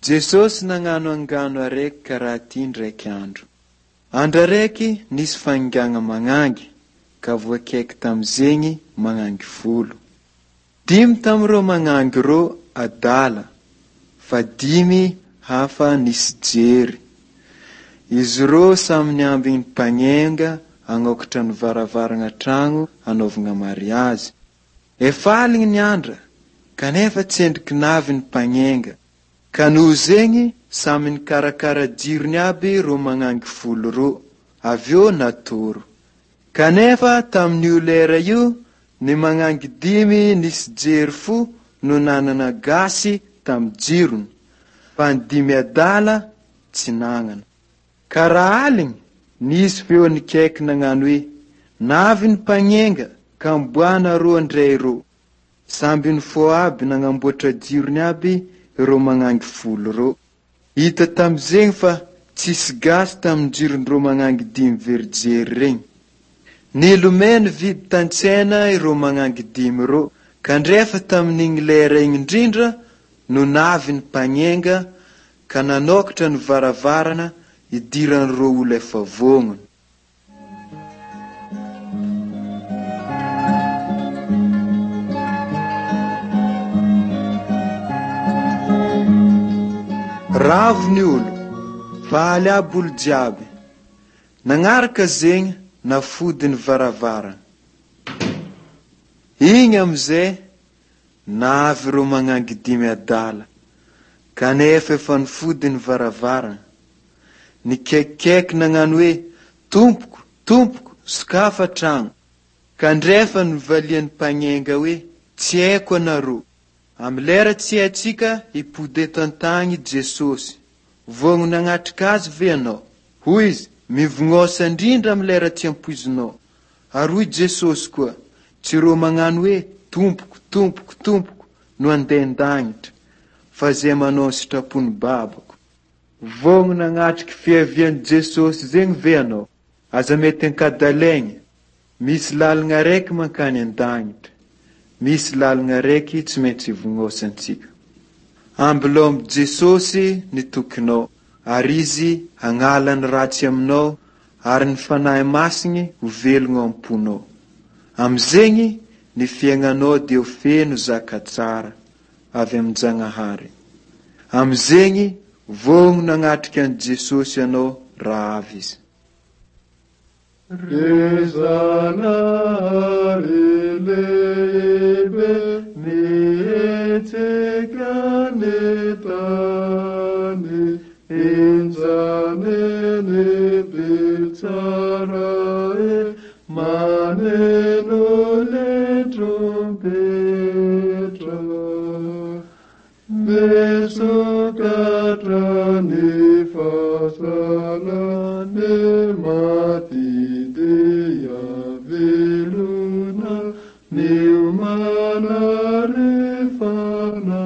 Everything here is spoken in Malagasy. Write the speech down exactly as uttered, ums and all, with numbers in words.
Jesosy nagnano angano araiky karaha ty ndraiky andro. Andro araiky nisy fangana magnangy, ka voakaiky tamizegny magnangy folo. Dimy tamireo magnangy ro adala, fa dimy hafa nisy jery. Izy ro samy niamby ny mpanenga agnokatra ny varavarana tragno anaovana mariazy. Efa aligny ny andra, kanefa tsy endriky navy ny mpanenga. Ka noho zegny samy nikarakara jirony aby ro magnangy folo ro, avyo natoro. Kanefa tamin'io lera io, ny magnangy dimy nisy jery fo no nanana gasy tamy jirony, fa ny dimy adala tsy nagnana. Ka raha aligny, nisy feo nikaiky nagnano hoe, navy ny mpanenga, ka mboana ro andray ro. Samby ny fo aby nagnamboatra jirony aby ro magnangy folo ro. Hita tamizegny fa tsisy gasy tamin'ny jirony ro magnangy dimy verijery regny. Nilomeno vidy tantsena iro magnangy dimy ro, ka ndrefa tamin'igny lera igny indrindra no navy ny mpanenga, ka nanokatra ny varavarana idiran'iro olo efa vognona. Ravo ny olo, faly aby olo jiaby. Nagnaraka zegny nafody ny varavarana. Igny amizay navy ro magnangy dimy adala, kanefa efa nifody ny varavarana. Nikaikikaiky nagnano hoe, tompoko, tompoko, sokafa tragno. Ka ndrefa nivalian'ny mpanenga hoe, tsy haiko anaro. Amy lera tsy haitsika hipody eto antagny Jesosy. Vognona agnatrika azy ve anao? Hoy izy, mivognosa indrindra amy lera tsy ampoizinao. Ary hoy Jesosy koa, tsy ro magnano hoe, tompoko, tompoko, tompoko, no andendagnitra, fa zay manao sitrapony babako. Vognona agnatriky fiavian'i Jesosy zegny ve anao? Aza mety ankadalegny. Misy lalagna raiky mankany andagnitra. Misy lalagna raiky tsy maintsy ivognosantsika. Ambilomby Jesosy ny tokinao, ary izy hagnala ny ratsy aminao, ary ny fanahy masigny ho velogno amponao. Amizegny ny fiaignanao dia ho feno zaka tsara avy amin-Jagnahary. Amizegny vognona agnatrika an'i Jesosy anao raha avy izy. Rezanahary lehibe mietsika netany, enjaneny betsara e maneno le trompetra. Besokatra ny fahasalany mati dia velona, niomana refana